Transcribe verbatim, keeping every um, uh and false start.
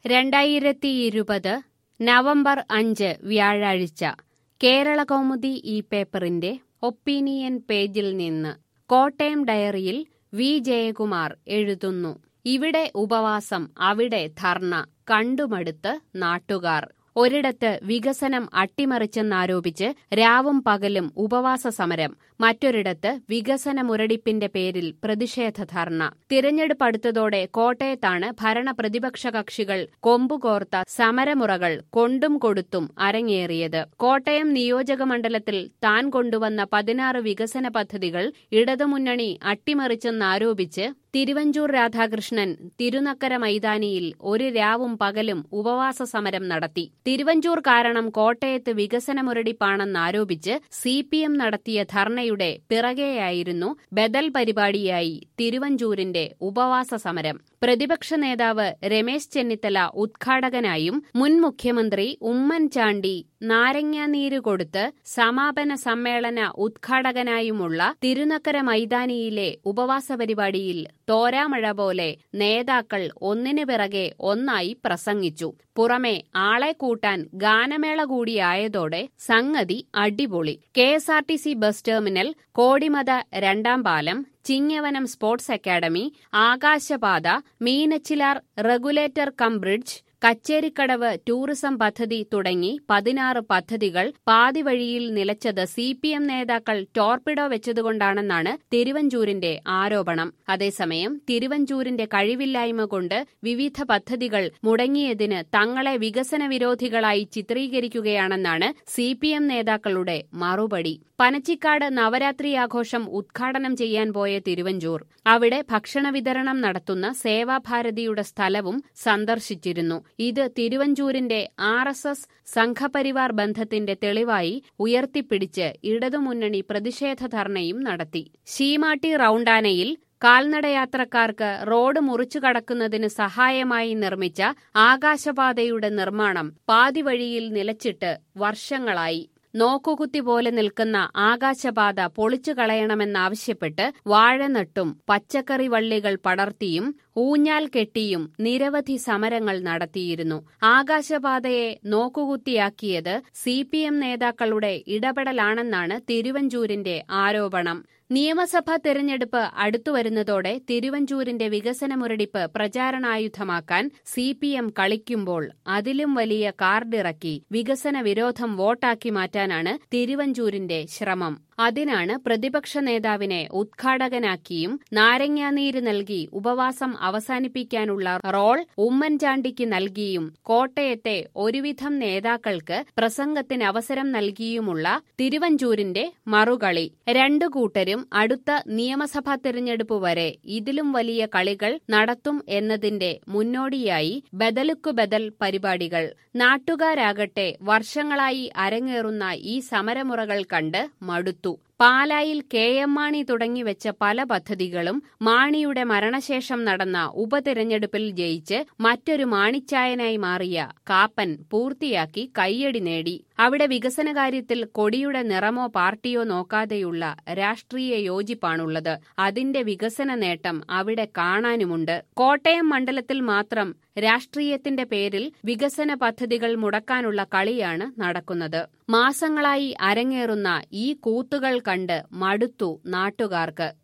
രണ്ടായിരത്തിയിരുപത് നവംബർ അഞ്ച് വ്യാഴാഴ്ച കേരളകൗമുദി ഈ പേപ്പറിന്റെ ഒപ്പീനിയൻ പേജിൽ നിന്ന് കോട്ടയം ഡയറിയിൽ വി ജയകുമാർ എഴുതുന്നു. ഇവിടെ ഉപവാസം, അവിടെ ധർണ, കണ്ടുമടുത്ത് നാട്ടുകാർ. ഒരിടത്ത് വികസനം അട്ടിമറിച്ചെന്നാരോപിച്ച് രാവും പകലും ഉപവാസ സമരം, മറ്റൊരിടത്ത് വികസന മുരടിപ്പിന്റെ പേരിൽ പ്രതിഷേധ ധർണ. തിരഞ്ഞെടുപ്പ് അടുത്തതോടെ കോട്ടയത്താണ് ഭരണ പ്രതിപക്ഷ കക്ഷികൾ കൊമ്പുകോർത്ത സമരമുറകൾ കൊണ്ടും കൊടുത്തും അരങ്ങേറിയത്. കോട്ടയം നിയോജക മണ്ഡലത്തിൽ താൻ കൊണ്ടുവന്ന പതിനാറ് വികസന പദ്ധതികൾ ഇടതുമുന്നണി അട്ടിമറിച്ചെന്നാരോപിച്ച് തിരുവഞ്ചൂർ രാധാകൃഷ്ണൻ തിരുനക്കര മൈതാനിയിൽ ഒരു രാവും പകലും ഉപവാസ സമരം നടത്തി. തിരുവഞ്ചൂർ കാരണം കോട്ടയത്ത് വികസന മുരടിപ്പാണെന്നാരോപിച്ച് സി പി എം നടത്തിയ ധർണയുടെ പിറകെയായിരുന്നു ബദൽ പരിപാടിയായി തിരുവഞ്ചൂരിന്റെ ഉപവാസ സമരം. പ്രതിപക്ഷ നേതാവ് രമേശ് ചെന്നിത്തല ഉദ്ഘാടകനായും മുൻ മുഖ്യമന്ത്രി ഉമ്മൻചാണ്ടി നാരങ്ങാനീര് കൊടുത്ത് സമാപന സമ്മേളന ഉദ്ഘാടകനായുമുള്ള തിരുനക്കര മൈതാനിയിലെ ഉപവാസ പരിപാടിയിൽ തോരാമഴ പോലെ നേതാക്കൾ ഒന്നിനു പിറകെ ഒന്നായി പ്രസംഗിച്ചു. പുറമെ ആളെ കൂട്ടാൻ ഗാനമേള കൂടിയായതോടെ സംഗതി അടിപൊളി. K S R T C bus terminal, Kodimatha രണ്ടാം പാലം, ചിങ്ങവനം സ്പോർട്സ് അക്കാദമി, ആകാശപാത, Meenachilar regulator cum bridge, Kacherikadavu tourism പദ്ധതി തുടങ്ങി പതിനാറ് പദ്ധതികൾ പാതിവഴിയിൽ നിലച്ചത് സി പി എം നേതാക്കൾ ടോർപിഡോ വെച്ചതുകൊണ്ടാണെന്നാണ് തിരുവഞ്ചൂരിന്റെ ആരോപണം. അതേസമയം തിരുവഞ്ചൂരിന്റെ കഴിവില്ലായ്മ കൊണ്ട് വിവിധ പദ്ധതികൾ മുടങ്ങിയതിന് തങ്ങളെ വികസന വിരോധികളായി ചിത്രീകരിക്കുകയാണെന്നാണ് സി പി എം നേതാക്കളുടെ മറുപടി. പനച്ചിക്കാട് നവരാത്രി ആഘോഷം ഉദ്ഘാടനം ചെയ്യാൻ പോയ തിരുവഞ്ചൂർ അവിടെ ഭക്ഷണ വിതരണം നടത്തുന്ന സേവാഭാരതിയുടെ സ്ഥലവും സന്ദർശിച്ചിരുന്നു. ഇത് തിരുവഞ്ചൂരിന്റെ ആർ എസ് എസ് സംഘപരിവാർ ബന്ധത്തിന്റെ തെളിവായി ഉയർത്തിപ്പിടിച്ച് ഇടതുമുന്നണി പ്രതിഷേധ ധർണയും നടത്തി. ശീമാട്ടി റൌണ്ടാനയിൽ കാൽനടയാത്രക്കാർക്ക് റോഡ് മുറിച്ചു കടക്കുന്നതിന് സഹായമായി നിർമ്മിച്ച ആകാശപാതയുടെ നിർമ്മാണം പാതിവഴിയിൽ നിലച്ചിട്ട് വർഷങ്ങളായി. നോക്കുകുത്തി പോലെ നിൽക്കുന്ന ആകാശപാത പൊളിച്ചു കളയണമെന്നാവശ്യപ്പെട്ട് വാഴനട്ടും പച്ചക്കറി വള്ളികൾ പടർത്തിയും ഊഞ്ഞാൽ കെട്ടിയും നിരവധി സമരങ്ങൾ നടത്തിയിരുന്നു. ആകാശപാതയെ നോക്കുകുത്തിയാക്കിയത് സി പി എം നേതാക്കളുടെ ഇടപെടലാണെന്നാണ് തിരുവഞ്ചൂരിന്റെ ആരോപണം. നിയമസഭാ തെരഞ്ഞെടുപ്പ് അടുത്തുവരുന്നതോടെ തിരുവഞ്ചൂരിന്റെ വികസന മുരടിപ്പ് പ്രചാരണായുധമാക്കാൻ സി പി എം കളിക്കുമ്പോൾ അതിലും വലിയ കാർഡിറക്കി വികസന വിരോധം വോട്ടാക്കി മാറ്റാനാണ് തിരുവഞ്ചൂരിന്റെ ശ്രമം. അതിനാണ് പ്രതിപക്ഷ നേതാവിനെ ഉദ്ഘാടകനാക്കിയും നാരങ്ങാനീര് നൽകി ഉപവാസം അവസാനിപ്പിക്കാനുള്ള റോൾ ഉമ്മൻചാണ്ടിക്ക് നൽകിയും കോട്ടയത്തെ ഒരുവിധം നേതാക്കൾക്ക് പ്രസംഗത്തിന് അവസരം നൽകിയുമുള്ള തിരുവഞ്ചൂരിന്റെ മറുകളി. രണ്ടു കൂട്ടരും അടുത്ത നിയമസഭാ തെരഞ്ഞെടുപ്പ് വരെ ഇതിലും വലിയ കളികൾ നടത്തും എന്നതിന്റെ മുന്നോടിയായി ബദലുക്കു ബദൽ പരിപാടികൾ. നാട്ടുകാരാകട്ടെ വർഷങ്ങളായി അരങ്ങേറുന്ന ഈ സമരമുറകൾ കണ്ട് മടുത്തു. പാലായിൽ കെ എം മാണി തുടങ്ങിവെച്ച പല പദ്ധതികളും മാണിയുടെ മരണശേഷം നടന്ന ഉപതെരഞ്ഞെടുപ്പിൽ ജയിച്ച് മറ്റൊരു മാണിച്ചായനായി മാറിയ കാപ്പൻ പൂർത്തിയാക്കി കയ്യടി നേടി. അവിടെ വികസന കാര്യത്തിൽ കൊടിയുടെ നിറമോ പാർട്ടിയോ നോക്കാതെയുള്ള രാഷ്ട്രീയ യോജിപ്പാണുള്ളത്. അതിന്റെ വികസന നേട്ടം അവിടെ കാണാനുമുണ്ട്. കോട്ടയം മണ്ഡലത്തിൽ മാത്രം രാഷ്ട്രീയത്തിന്റെ പേരിൽ വികസന പദ്ധതികൾ മുടക്കാനുള്ള കളിയാണ് നടക്കുന്നത്. മാസങ്ങളായി അരങ്ങേറുന്ന ഈ കൂത്തുകൾ കണ്ട് മടുത്തു നാട്ടുകാർക്ക്.